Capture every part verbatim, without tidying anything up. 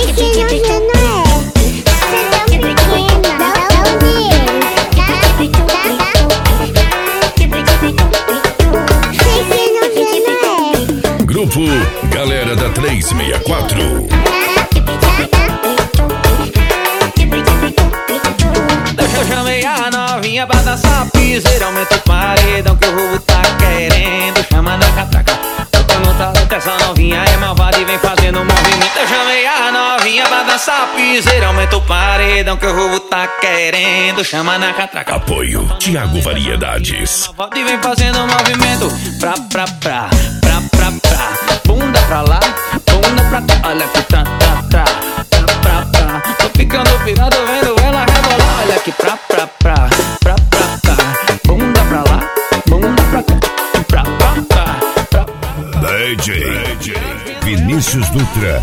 Grupo Galera da trezentos e sessenta e quatro. Eu chamei a novinha pra dançar piseira, aumenta o paredão que o roubo tá querendo. Chama na catraca, bota no talento, essa novinha é malvada e vem fazendo movimento. Eu chamei a novinha pra dançar piseira, aumenta o paredão que o roubo tá querendo. Chama na catraca. Apoio Thiago Variedades. E vem fazendo movimento. Pra, pra, pra, pra, pra, pra. Bunda pra lá, bunda pra cá. Olha que tá, tá, tá. Pra, pra, pra. Tô ficando pirado vendo ela rebolar. Olha que pra, pra, pra, pra, pra, pra. Bunda pra lá, bunda pra cá. Pra, pra, pra, pra. D J, D J Vinícius Dutra.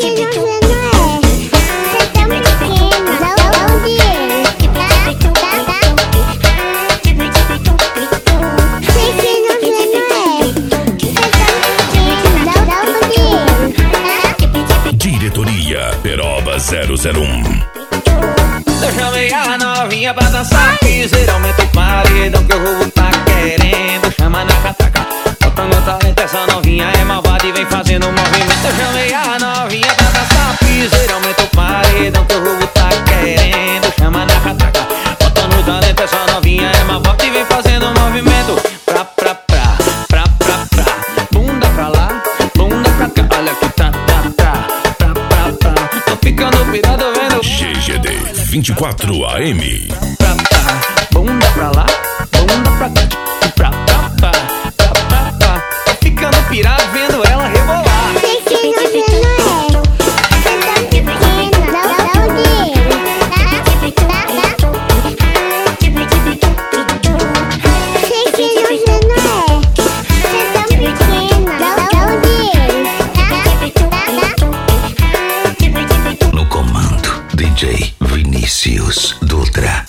Diretoria Peroba zero zero um. Eu chamei a novinha pra dançar piseira, aumenta o paredão que o roubo tá querendo. Chama na catraca, bota no talento, essa novinha é malvada e vem fazendo movimento. Eu chamei a novinha pra dançar piseira, aumenta o paredão que o roubo tá querendo. Chama na catraca, bota no talento, essa novinha é malvada e vem fazendo movimento. Pra, pra, pra, pra, pra, pra. Bunda pra lá, bunda pra cá. Olha que tá, tá, tá. Pra, pra, pra. Tô ficando pirado vendo G G D vinte e quatro A M. Pra, pra. Bunda pra lá, bunda pra cá. Pra, pra, pra, pra, pra, pra. Tô ficando pirado vendo ela rebolar. No comando, D J Vinícius Dutra.